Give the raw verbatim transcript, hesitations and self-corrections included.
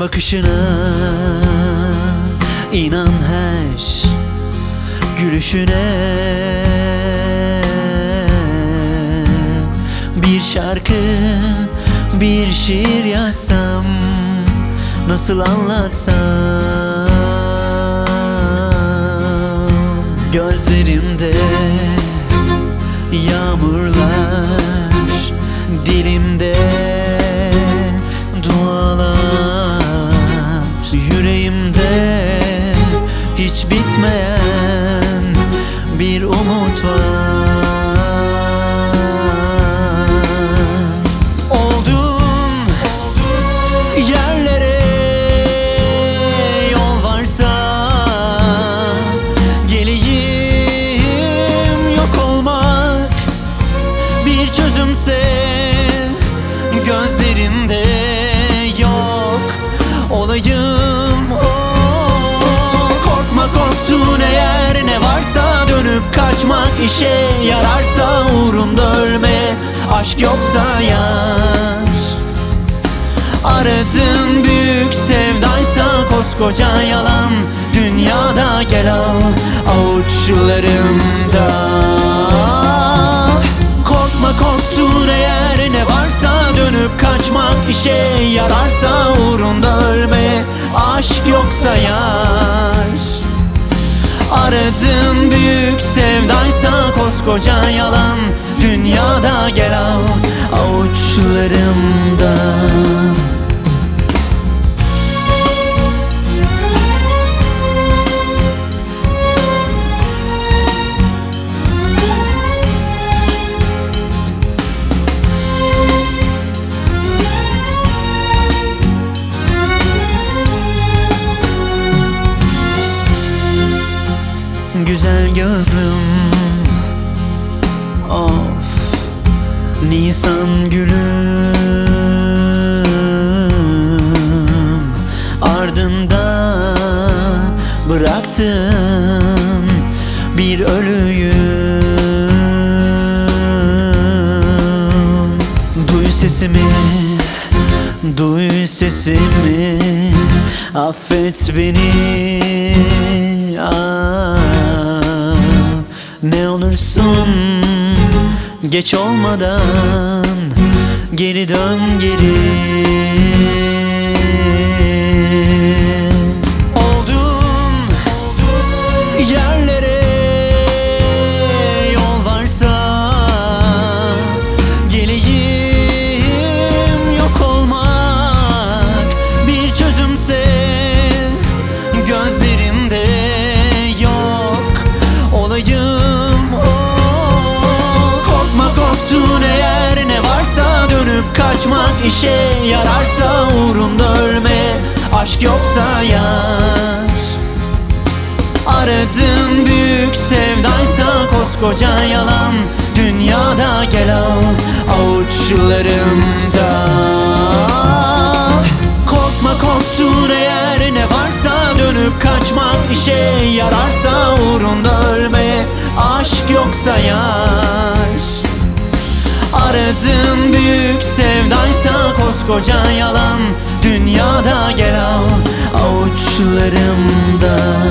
bakışına, inan her gülüşüne. Bir şarkı, bir şiir yazsam, nasıl anlatsam? Gözlerimde yağmurlar, dilimde dualar, yüreğimde hiç bitmeyen bir umut var. Oldum yerlere yol varsa, geleyim yok olmak bir çözümse. Gözlerinde yok olayım, oh. Korkma, korktuğun eğer ne varsa, dönüp kaçmak işe yararsa. Uğrunda ölme, aşk yoksa yar. Aradığın büyük sevdaysa, koskoca yalan dünyada, gel al avuçlarımda. Korkma, korktuğun eğer ne varsa, dönüp kaçmak işe yararsa. Uğrunda ölme, aşk yoksa yar. Aradığın büyük sevdaysa, koskoca yalan dünyada, gel al avuçlarımda. Güzel gözlüm, of Nisan gülüm, ardında bıraktın bir ölüyüm. Duy sesimi, duy sesimi, affet beni, ah. Ne olursun geç olmadan geri dön geri. Oldum yerlere yol varsa, geleyim yok olmak bir çözümse. Gözlerinde yok olayım, oh. Korkma, korktuğun eğer ne varsa, dönüp kaçmak işe yararsa. Uğrunda ölme, aşk yoksa yar. Aradığın büyük sevdaysa, koskoca yalan dünyada, gel al avuçlarımda. Korkma, korktuğun eğer ne varsa, dönüp kaçmak işe yararsa. Uğrunda ölme, aşk yoksa yar. Aradığın büyük sevdaysa, koskoca yalan dünyada, gel al avuçlarımda.